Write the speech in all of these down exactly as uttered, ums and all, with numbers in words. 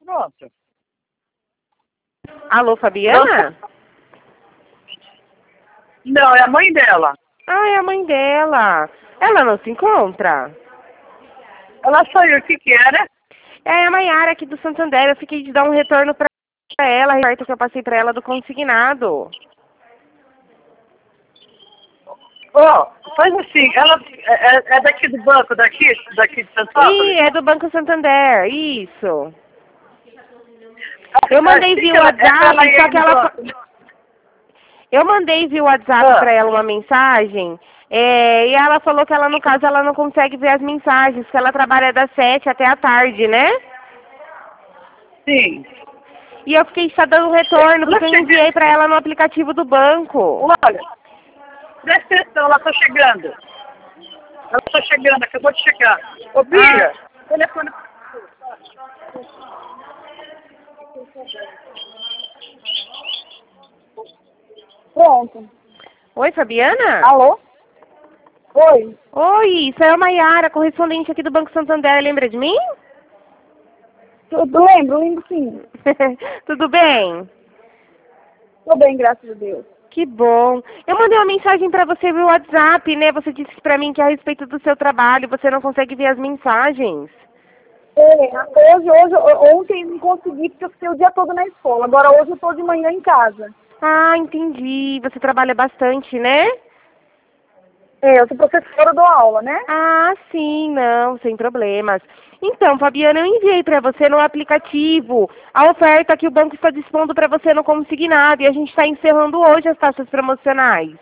Pronto. Alô, Fabiana? Não, é a mãe dela. Ah, é a mãe dela. Ela não se encontra? Ela saiu, o que que era? É a Maiara aqui do Santander. Eu fiquei de dar um retorno pra ela, a carta que eu passei pra ela do consignado. Ó, oh, faz assim, ela é, é daqui do banco, daqui, daqui de Santópolis? Ih, é do Banco Santander, isso. Eu mandei via WhatsApp, só que ela... Eu mandei via WhatsApp ah. pra ela uma mensagem, é, e ela falou que ela, no caso, ela não consegue ver as mensagens, que ela trabalha das sete até a tarde, né? Sim. E eu fiquei só dando retorno, porque eu enviei pra ela no aplicativo do banco. Olha, presta atenção, ela tá chegando. Ela tá chegando, acabou de chegar. Ô, Bia, ah. telefone... Pronto. Oi, Fabiana? Alô? Oi. Oi, isso é a Maiara, correspondente aqui do Banco Santander, lembra de mim? Tudo lembro, lembro sim. Tudo bem? Tô bem, graças a Deus. Que bom. Eu mandei uma mensagem pra você via WhatsApp, né? Você disse pra mim que a respeito do seu trabalho, você não consegue ver as mensagens. É, hoje, hoje, ontem não consegui porque eu fiquei o dia todo na escola. Agora hoje eu tô de manhã em casa. Ah, entendi. Você trabalha bastante, né? É, eu sou professora, eu dou aula, né? Ah, sim, não, sem problemas. Então, Fabiana, eu enviei para você no aplicativo a oferta que o banco está dispondo para você no consignado e a gente está encerrando hoje as taxas promocionais.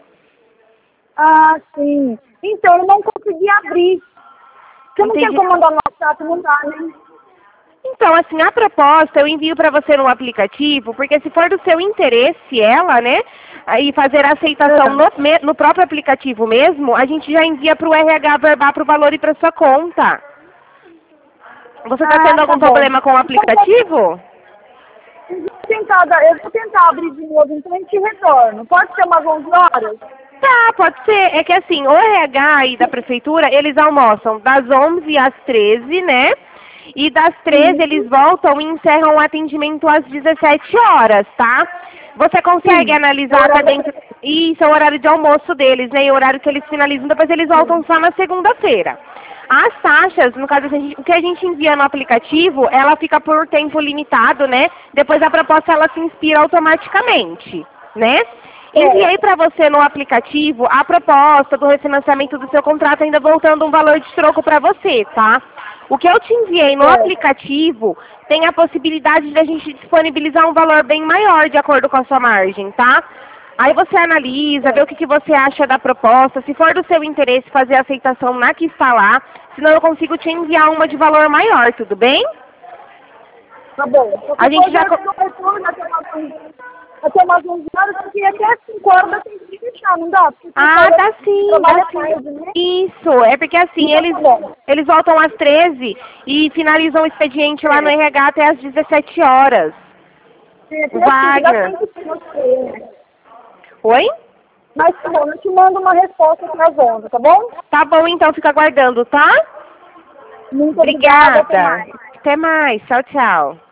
Ah, sim. Então, eu não consegui abrir. Você não tem como mandar no WhatsApp, não dá, né? Então, assim, a proposta eu envio para você no aplicativo, porque se for do seu interesse ela, né, aí fazer a aceitação no, no próprio aplicativo mesmo, a gente já envia para o R H verbal para o valor e para sua conta. Você está ah, tendo tá algum bom. problema com o aplicativo? Eu vou, tentar, eu vou tentar abrir de novo, então a gente retorna. Pode ser umas onze horas? Tá, pode ser. É que assim, o R H aí da prefeitura, eles almoçam das onze às treze, né? E das treze Sim. eles voltam e encerram o atendimento às dezessete horas, tá? Você consegue Sim. analisar tá dentro... Isso é o horário de almoço deles, né? E o horário que eles finalizam, depois eles voltam Sim. só na segunda-feira. As taxas, no caso, o que a gente envia no aplicativo, ela fica por tempo limitado, né? Depois a proposta, ela se inspira automaticamente, né? Enviei para você no aplicativo a proposta do refinanciamento do seu contrato, ainda voltando um valor de troco para você, tá? O que eu te enviei no aplicativo tem a possibilidade de a gente disponibilizar um valor bem maior de acordo com a sua margem, tá? Aí você analisa, vê o que, que você acha da proposta. Se for do seu interesse fazer a aceitação na que está lá, senão eu consigo te enviar uma de valor maior, tudo bem? Tá bom. A gente já... Até umas onze horas, porque até às cinco horas dá tempo de fechar, não dá? Porque ah, dá sim, dá sim. Tarde, né? Isso, é porque assim, então, eles, tá eles voltam às treze e finalizam o expediente lá é. no R H até às dezessete horas. É, Wagner. Assim, Oi? Mas tá bom, eu te mando uma resposta até às onze, tá bom? Tá bom, então, fica aguardando, tá? Muito obrigada. obrigada, até mais. Até mais, tchau, tchau.